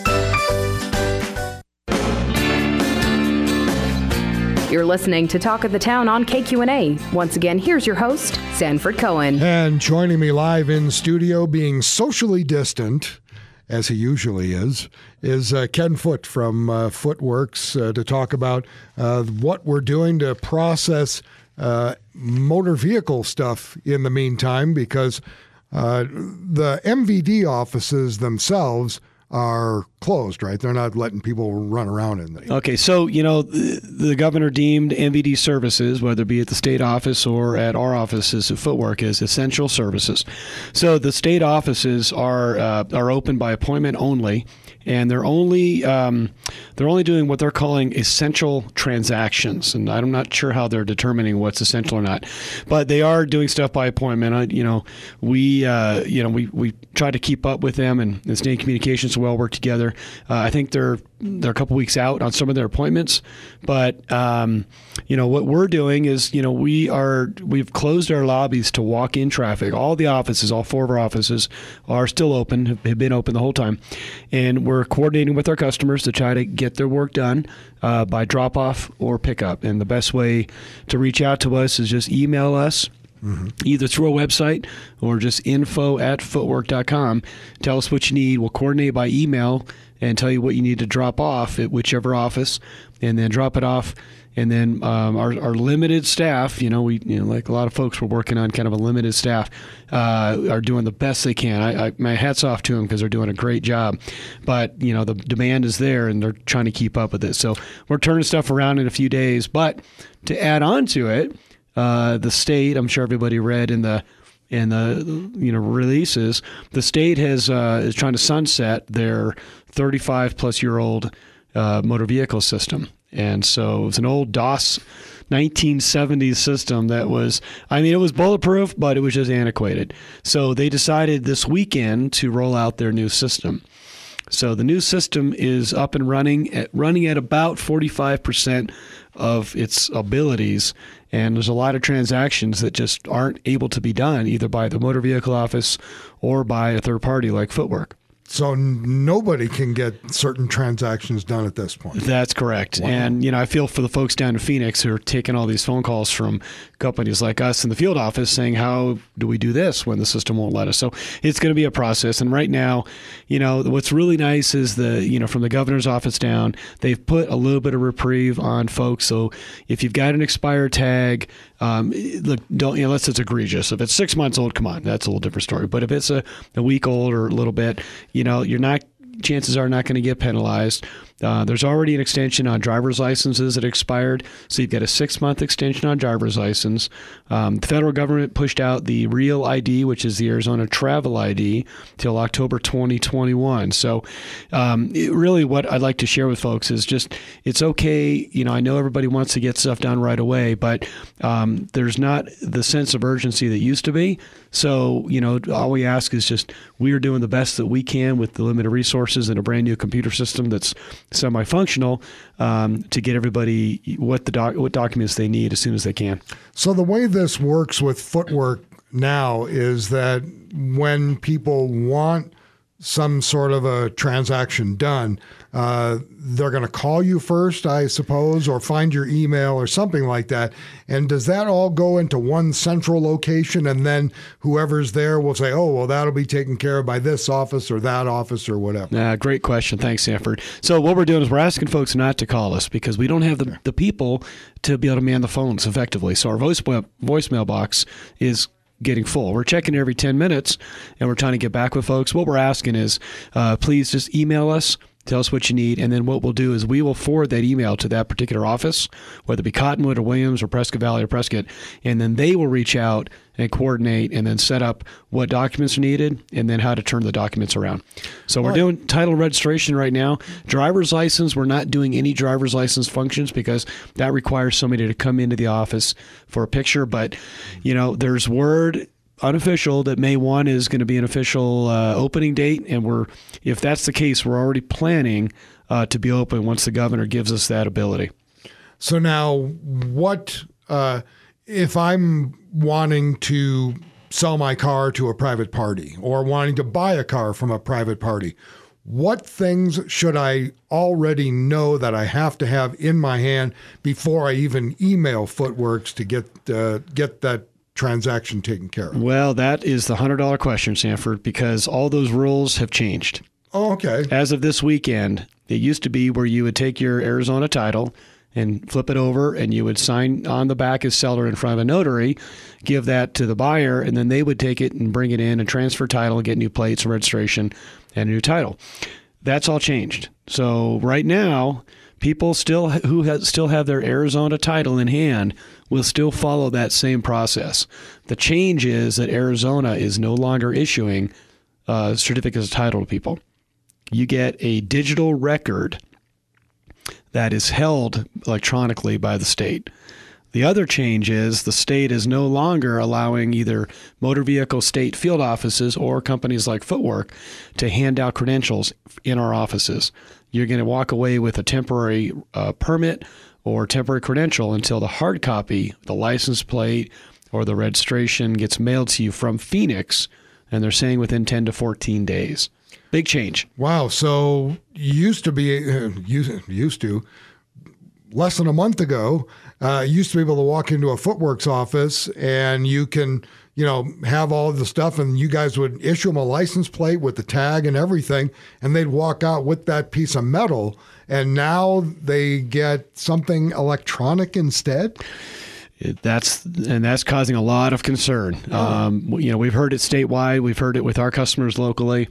You're listening to Talk of the Town on KQNA. Once again, here's your host, Sanford Cohen. And joining me live in studio, being socially distant, as he usually is Ken Foote from Footworks to talk about what we're doing to process motor vehicle stuff in the meantime, because the MVD offices themselves are closed, right? They're not letting people run around in there. Okay, so, the governor deemed MVD services, whether it be at the state office or at our offices at Footwork, as essential services. So the state offices are open by appointment only, and they're only doing what they're calling essential transactions. And I'm not sure how they're determining what's essential or not, but they are doing stuff by appointment. We try to keep up with them and stay in communication so we all work together. I think they're a couple weeks out on some of their appointments, but what we're doing is we've closed our lobbies to walk-in traffic. All the offices, all 4 of our offices, are still open, have been open the whole time, and we're coordinating with our customers to try to get their work done by drop-off or pickup. And the best way to reach out to us is just email us. Mm-hmm. Either through a website or just info@footwork.com. Tell us what you need. We'll coordinate by email and tell you what you need to drop off at whichever office, and then drop it off. And then our limited staff, like a lot of folks, we're working on kind of a limited staff, are doing the best they can. My hat's off to them because they're doing a great job. But, the demand is there, and they're trying to keep up with it. So we're turning stuff around in a few days. But to add on to it, the state, I'm sure everybody read in the releases, the state is trying to sunset their 35-plus-year-old motor vehicle system. And so it's an old DOS 1970s system that was, it was bulletproof, but it was just antiquated. So they decided this weekend to roll out their new system. So the new system is up and running at about 45% of its abilities, and there's a lot of transactions that just aren't able to be done either by the motor vehicle office or by a third party like Footwork. So nobody can get certain transactions done at this point. That's correct. Wow. And, I feel for the folks down in Phoenix who are taking all these phone calls from companies like us in the field office saying, how do we do this when the system won't let us? So it's going to be a process. And right now, what's really nice is from the governor's office down, they've put a little bit of reprieve on folks. So if you've got an expired tag, unless it's egregious. If it's 6 months old, come on, that's a little different story. But if it's a week old or a little bit, chances are not going to get penalized. There's already an extension on driver's licenses that expired, so you've got a 6-month extension on driver's license. The federal government pushed out the Real ID, which is the Arizona Travel ID, till October 2021. So really what I'd like to share with folks is just, it's okay. I know everybody wants to get stuff done right away, but there's not the sense of urgency that used to be. So, all we ask is just, we are doing the best that we can with the limited resources and a brand new computer system that's semi-functional to get everybody what documents they need as soon as they can. So the way this works with Footwork now is that when people want some sort of a transaction done, they're going to call you first, I suppose, or find your email or something like that. And does that all go into one central location, and then whoever's there will say, oh, well, that'll be taken care of by this office or that office or whatever? Great question. Thanks, Sanford. So what we're doing is we're asking folks not to call us because we don't have the people to be able to man the phones effectively. So our voicemail box is getting full. We're checking every 10 minutes, and we're trying to get back with folks. What we're asking is please just email us, tell us what you need, and then what we'll do is we will forward that email to that particular office, whether it be Cottonwood or Williams or Prescott Valley or Prescott, and then they will reach out and coordinate and then set up what documents are needed and then how to turn the documents around. So we're doing title registration right now. Driver's license, we're not doing any driver's license functions because that requires somebody to come into the office for a picture. But, there's word unofficial that May 1 is going to be an official opening date. And if that's the case, we're already planning to be open once the governor gives us that ability. So now what if I'm wanting to sell my car to a private party or wanting to buy a car from a private party? What things should I already know that I have to have in my hand before I even email Footworks to get that transaction taken care of? Well, that is the $100 question, Sanford, because all those rules have changed. Oh, okay. As of this weekend, it used to be where you would take your Arizona title and flip it over, and you would sign on the back as seller in front of a notary, give that to the buyer, and then they would take it and bring it in and transfer title and get new plates and registration and a new title. that's all changed. So right now, people still have their Arizona title in hand will still follow that same process. The change is that Arizona is no longer issuing certificates of title to people. You get a digital record that is held electronically by the state. The other change is the state is no longer allowing either motor vehicle state field offices or companies like Footwork to hand out credentials in our offices. You're going to walk away with a temporary permit or temporary credential until the hard copy, the license plate, or the registration gets mailed to you from Phoenix, and they're saying within 10 to 14 days. Big change. Wow. So used to less than a month ago, used to be able to walk into a Footworks office and you can, have all of the stuff, and you guys would issue them a license plate with the tag and everything, and they'd walk out with that piece of metal. And now they get something electronic instead. That's causing a lot of concern. We've heard it statewide. We've heard it with our customers locally.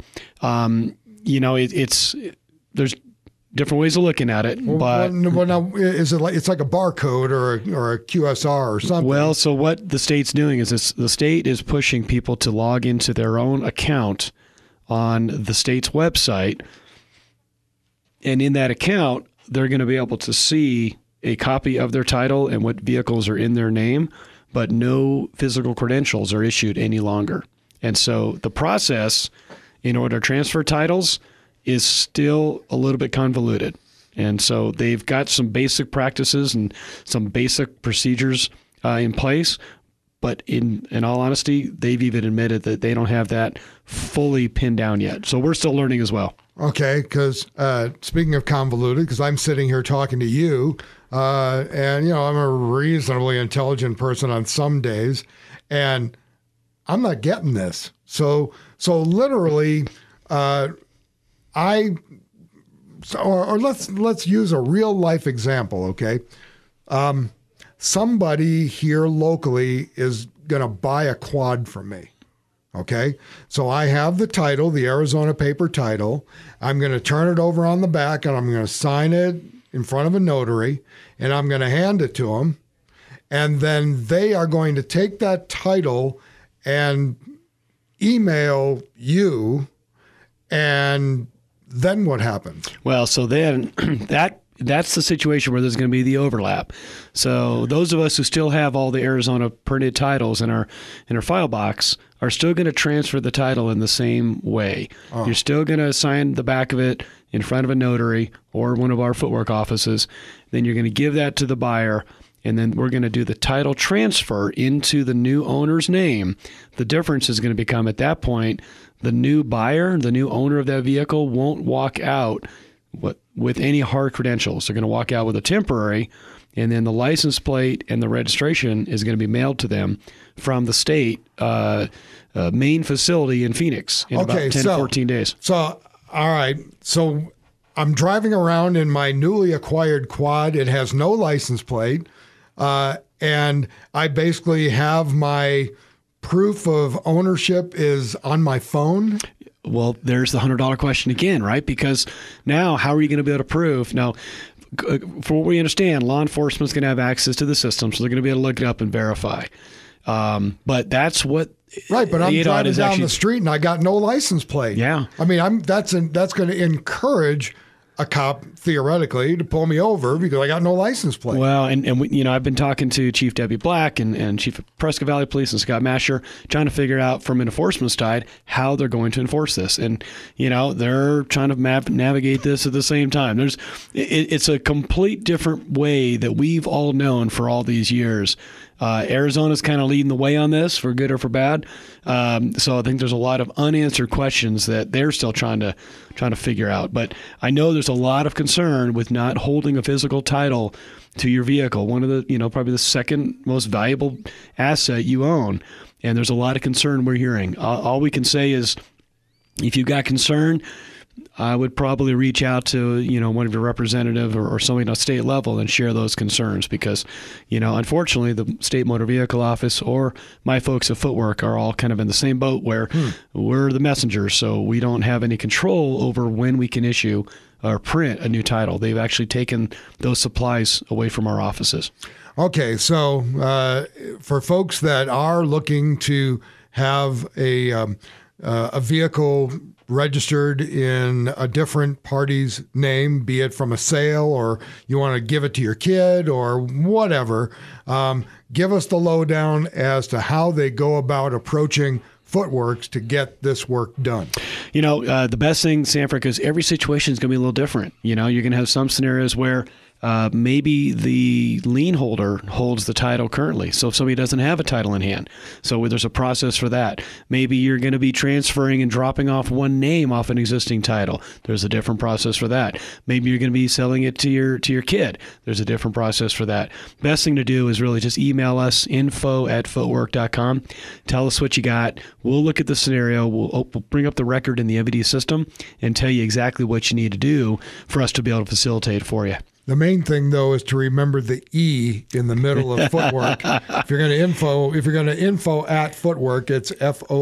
There's different ways of looking at it. But now, is it it's like a barcode or a QSR or something? Well, so what the state's doing is the state is pushing people to log into their own account on the state's website, and in that account, they're going to be able to see a copy of their title and what vehicles are in their name, but no physical credentials are issued any longer. And so the process in order to transfer titles is still a little bit convoluted. And so they've got some basic practices and some basic procedures in place. But in all honesty, they've even admitted that they don't have that fully pinned down yet. So we're still learning as well. Okay, because speaking of convoluted, because I'm sitting here talking to you, and I'm a reasonably intelligent person on some days, and I'm not getting this. So literally, let's use a real life example, okay? Somebody here locally is going to buy a quad from me. Okay, so I have the title, the Arizona paper title. I'm going to turn it over on the back, and I'm going to sign it in front of a notary, and I'm going to hand it to them. And then they are going to take that title and email you, and then what happens? Well, so then that's the situation where there's going to be the overlap. So those of us who still have all the Arizona printed titles in our file box are still going to transfer the title in the same way. Oh. You're still going to sign the back of it in front of a notary or one of our Footwork offices. Then you're going to give that to the buyer, and then we're going to do the title transfer into the new owner's name. The difference is going to become at that point, the new buyer, the new owner of that vehicle won't walk out with any hard credentials. They're going to walk out with a temporary, and then the license plate and the registration is going to be mailed to them from the state main facility in Phoenix in about 10 to 14 days. So, all right. So I'm driving around in my newly acquired quad. It has no license plate. And I basically have my proof of ownership is on my phone. Well, there's the $100 question again, right? Because now how are you going to be able to prove? Now, for what we understand, law enforcement's going to have access to the system, so they're going to be able to look it up and verify. But that's what... Right, but I'm driving down the street and I got no license plate. Yeah. I mean, that's going to encourage a cop, theoretically, to pull me over because I got no license plate. Well, and we, I've been talking to Chief Debbie Black and Chief of Prescott Valley Police and Scott Masher, trying to figure out from an enforcement side how they're going to enforce this. And, they're trying to navigate this at the same time. It's a complete different way that we've all known for all these years. Arizona's kind of leading the way on this, for good or for bad. So I think there's a lot of unanswered questions that they're still trying to figure out. But I know there's a lot of concern with not holding a physical title to your vehicle, one of the, probably the second most valuable asset you own. And there's a lot of concern we're hearing. All we can say is, if you've got concern, I would probably reach out to, one of your representative or somebody at a state level and share those concerns because, unfortunately, the State Motor Vehicle Office or my folks at Footwork are all kind of in the same boat where we're the messengers, so we don't have any control over when we can issue or print a new title. They've actually taken those supplies away from our offices. Okay, so for folks that are looking to have a vehicle registered in a different party's name, be it from a sale or you want to give it to your kid or whatever, give us the lowdown as to how they go about approaching Footworks to get this work done. The best thing, Sanford, is every situation is going to be a little different. You're going to have some scenarios where maybe the lien holder holds the title currently. So if somebody doesn't have a title in hand, so there's a process for that. Maybe you're going to be transferring and dropping off one name off an existing title. There's a different process for that. Maybe you're going to be selling it to your kid. There's a different process for that. Best thing to do is really just email us, info@footwork.com. Tell us what you got. We'll look at the scenario. We'll bring up the record in the MVD system and tell you exactly what you need to do for us to be able to facilitate for you. The main thing, though, is to remember the E in the middle of Footwork. If you're going to info at Footwork, it's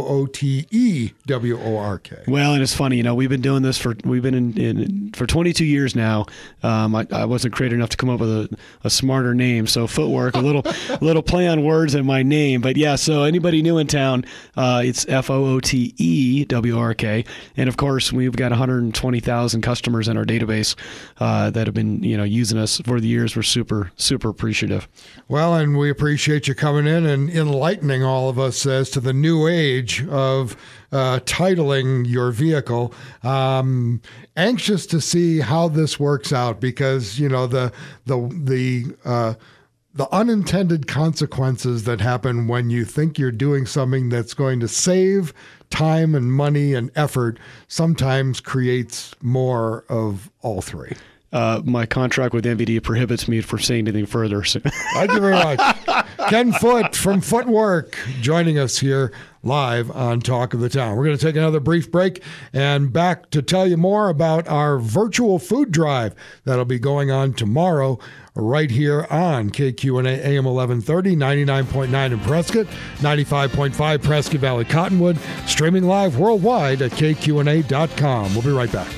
FOOTEWORK. Well, and it's funny, we've been doing this for 22 years now. I wasn't creative enough to come up with a smarter name, so Footwork, a little play on words in my name. But yeah, so anybody new in town, it's FOOTEWORK. And of course, we've got 120,000 customers in our database that have been, using us for the years. We're super, super appreciative. Well, and we appreciate you coming in and enlightening all of us as to the new age of titling your vehicle. Anxious to see how this works out because, the unintended consequences that happen when you think you're doing something that's going to save time and money and effort sometimes creates more of all three. My contract with MVD prohibits me from saying anything further. So. Thank you very much. Ken Foot from Footwork joining us here live on Talk of the Town. We're going to take another brief break and back to tell you more about our virtual food drive that'll be going on tomorrow right here on KQNA AM 1130, 99.9 in Prescott, 95.5 Prescott Valley Cottonwood, streaming live worldwide at KQNA.com. We'll be right back.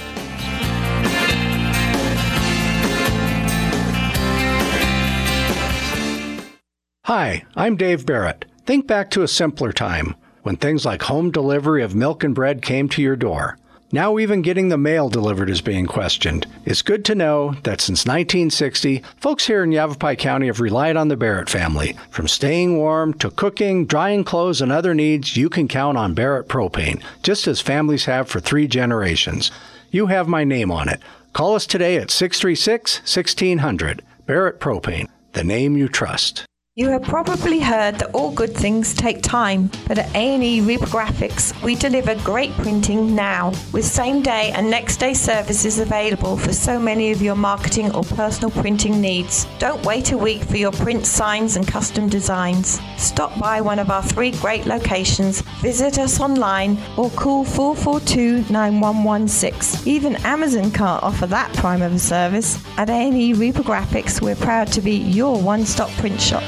Hi, I'm Dave Barrett. Think back to a simpler time when things like home delivery of milk and bread came to your door. Now even getting the mail delivered is being questioned. It's good to know that since 1960, folks here in Yavapai County have relied on the Barrett family. From staying warm to cooking, drying clothes, and other needs, you can count on Barrett Propane, just as families have for 3 generations. You have my name on it. Call us today at 636-1600. Barrett Propane, the name you trust. You have probably heard that all good things take time, but at A&E Reprographics, we deliver great printing now, with same-day and next-day services available for so many of your marketing or personal printing needs. Don't wait a week for your print signs and custom designs. Stop by one of our 3 great locations, visit us online, or call 442-9116. Even Amazon can't offer that prime of a service. At A&E Reprographics, we're proud to be your one-stop print shop.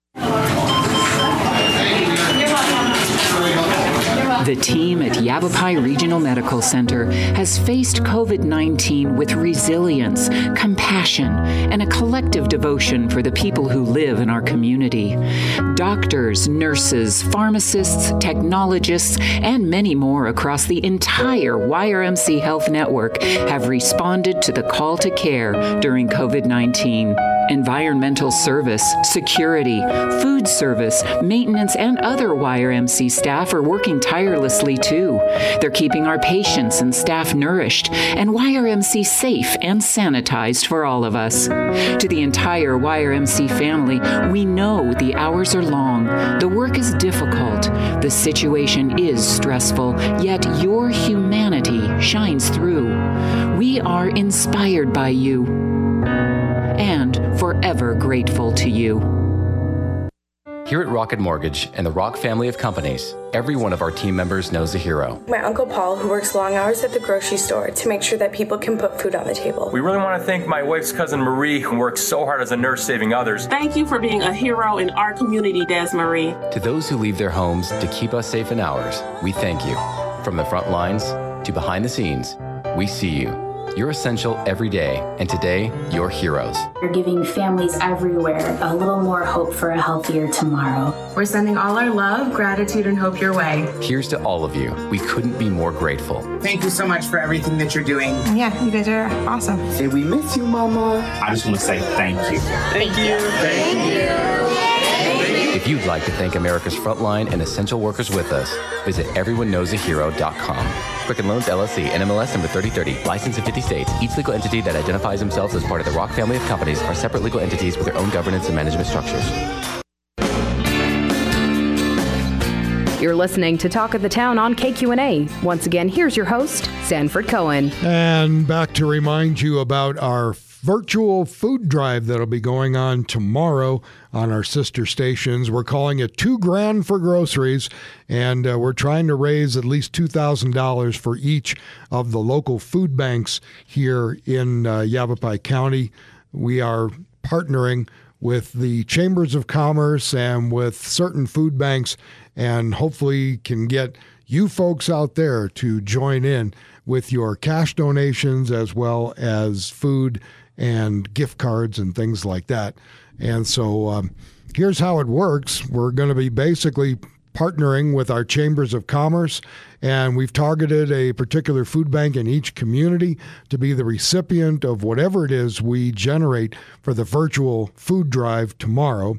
The team at Yavapai Regional Medical Center has faced COVID-19 with resilience, compassion, and a collective devotion for the people who live in our community. Doctors, nurses, pharmacists, technologists, and many more across the entire YRMC Health Network have responded to the call to care during COVID-19. Environmental service, security, food service, maintenance, and other YRMC staff are working tirelessly too. They're keeping our patients and staff nourished and YRMC safe and sanitized for all of us. To the entire YRMC family, we know the hours are long, the work is difficult, the situation is stressful, yet your humanity shines through. We are inspired by you and forever grateful to you. Here at Rocket Mortgage and the Rock family of companies, every one of our team members knows a hero. My Uncle Paul, who works long hours at the grocery store to make sure that people can put food on the table. We really want to thank my wife's cousin Marie, who works so hard as a nurse saving others. Thank you for being a hero in our community, Des Marie. To those who leave their homes to keep us safe in ours, we thank you. From the front lines to behind the scenes, we see you. You're essential every day, and today, you're heroes. We're giving families everywhere a little more hope for a healthier tomorrow. We're sending all our love, gratitude, and hope your way. Here's to all of you. We couldn't be more grateful. Thank you so much for everything that you're doing. Yeah, you guys are awesome. And we miss you, Mama. I just want to say thank you. Thank you. Thank you. If you'd like to thank America's frontline and essential workers with us, visit everyoneknowsahero.com. Quicken Loans, LLC, NMLS number 3030, licensed in 50 states. Each legal entity that identifies themselves as part of the Rock family of companies are separate legal entities with their own governance and management structures. You're listening to Talk of the Town on KQNA. Once again, here's your host, Sanford Cohen. And back to remind you about our virtual food drive that'll be going on tomorrow on our sister stations. We're calling it $2,000 for groceries, and we're trying to raise at least $2,000 for each of the local food banks here in Yavapai County. We are partnering with the Chambers of Commerce and with certain food banks, and hopefully can get you folks out there to join in with your cash donations as well as food and gift cards and things like that. And so here's how it works. We're going to be basically partnering with our Chambers of Commerce, and we've targeted a particular food bank in each community to be the recipient of whatever it is we generate for the virtual food drive tomorrow.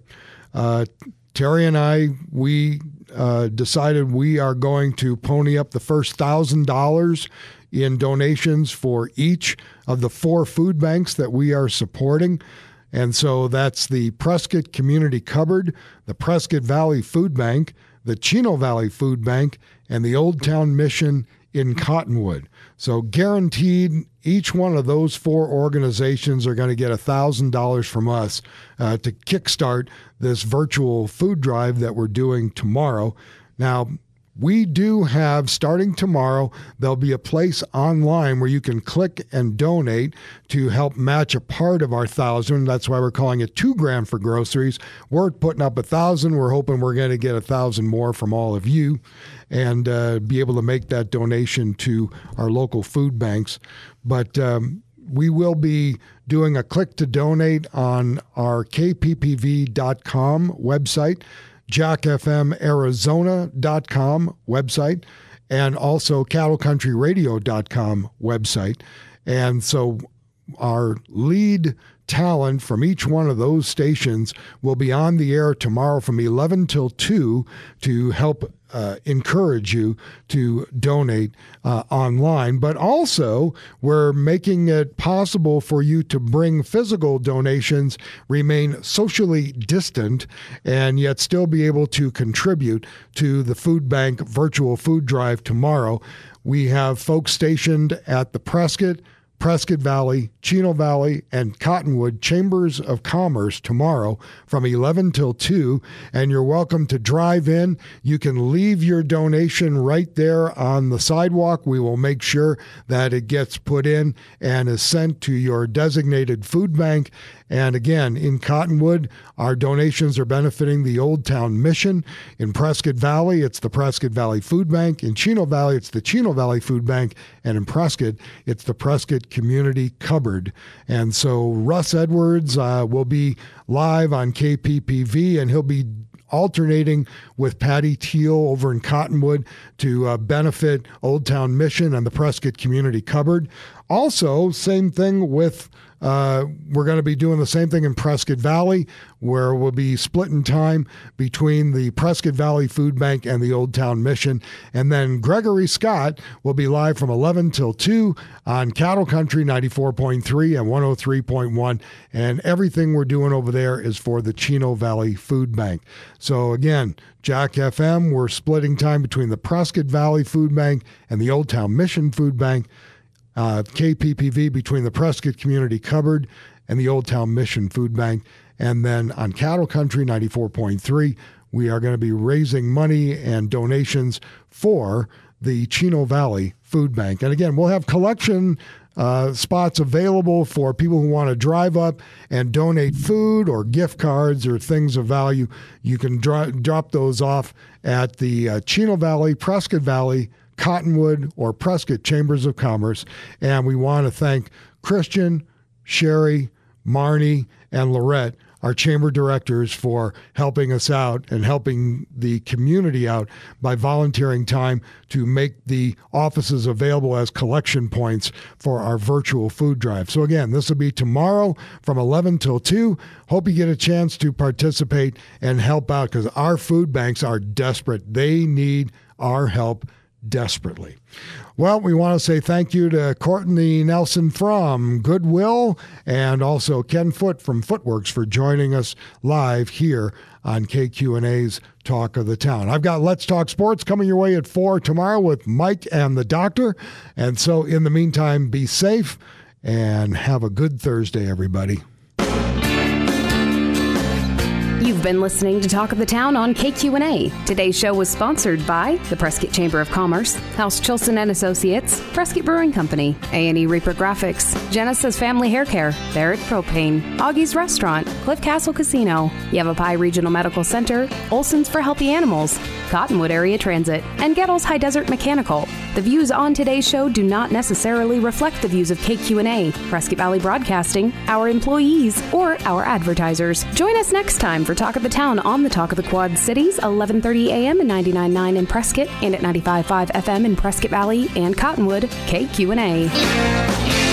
Terry and I, we decided we are going to pony up the first $1,000 in donations for each of the 4 food banks that we are supporting. And so that's the Prescott Community Cupboard, the Prescott Valley Food Bank, the Chino Valley Food Bank, and the Old Town Mission in Cottonwood. So guaranteed, each one of those 4 organizations are going to get $1,000 from us to kickstart this virtual food drive that we're doing tomorrow. Now, we do have, starting tomorrow, there'll be a place online where you can click and donate to help match a part of our $1,000. That's why we're calling it $2,000 for groceries. We're putting up $1,000. We're hoping we're going to get $1,000 more from all of you and be able to make that donation to our local food banks. But we will be doing a click to donate on our kppv.com website, jackfmarizona.com website, and also cattlecountryradio.com website. And so our lead talent from each one of those stations will be on the air tomorrow from 11 till 2 to help encourage you to donate online. But also, we're making it possible for you to bring physical donations, remain socially distant, and yet still be able to contribute to the food bank virtual food drive tomorrow. We have folks stationed at the Prescott Valley, Chino Valley, and Cottonwood Chambers of Commerce tomorrow from 11 till 2, and you're welcome to drive in. You can leave your donation right there on the sidewalk. We will make sure that it gets put in and is sent to your designated food bank. And again, in Cottonwood, our donations are benefiting the Old Town Mission. In Prescott Valley, it's the Prescott Valley Food Bank. In Chino Valley, it's the Chino Valley Food Bank. And in Prescott, it's the Prescott Community Cupboard. And so Russ Edwards will be live on KPPV, and he'll be alternating with Patty Teal over in Cottonwood to benefit Old Town Mission and the Prescott Community Cupboard. Also, same thing with we're going to be doing the same thing in Prescott Valley, where we'll be splitting time between the Prescott Valley Food Bank and the Old Town Mission. And then Gregory Scott will be live from 11 till 2 on Cattle Country 94.3 and 103.1. And everything we're doing over there is for the Chino Valley Food Bank. So again, Jack FM, we're splitting time between the Prescott Valley Food Bank and the Old Town Mission Food Bank. KPPV between the Prescott Community Cupboard and the Old Town Mission Food Bank. And then on Cattle Country 94.3, we are going to be raising money and donations for the Chino Valley Food Bank. And again, we'll have collection spots available for people who want to drive up and donate food or gift cards or things of value. You can drop those off at the Chino Valley, Prescott Valley, Cottonwood, or Prescott Chambers of Commerce. And we want to thank Christian, Sherry, Marnie, and Lorette, our chamber directors, for helping us out and helping the community out by volunteering time to make the offices available as collection points for our virtual food drive. So again, this will be tomorrow from 11 till 2. Hope you get a chance to participate and help out, because our food banks are desperate. They need our help desperately. Well, we want to say thank you to Courtney Nelson from Goodwill and also Ken Foote from Footworks for joining us live here on KQNA's Talk of the Town. I've got Let's Talk Sports coming your way at 4 tomorrow with Mike and the Doctor. And so in the meantime, be safe and have a good Thursday, everybody. You've been listening to Talk of the Town on KQNA. Today's show was sponsored by the Prescott Chamber of Commerce, House Chilson and Associates, Prescott Brewing Company, A&E Reaper Graphics, Genesis Family Hair Care, Barrett Propane, Augie's Restaurant, Cliff Castle Casino, Yavapai Regional Medical Center, Olson's for Healthy Animals, Cottonwood Area Transit, and Gettles High Desert Mechanical. The views on today's show do not necessarily reflect the views of KQNA, Prescott Valley Broadcasting, our employees, or our advertisers. Join us next time for Talk of the Town on the Talk of the Quad Cities, 11:30 a.m. and 99.9 in Prescott and at 95.5 FM in Prescott Valley and Cottonwood, KQNA.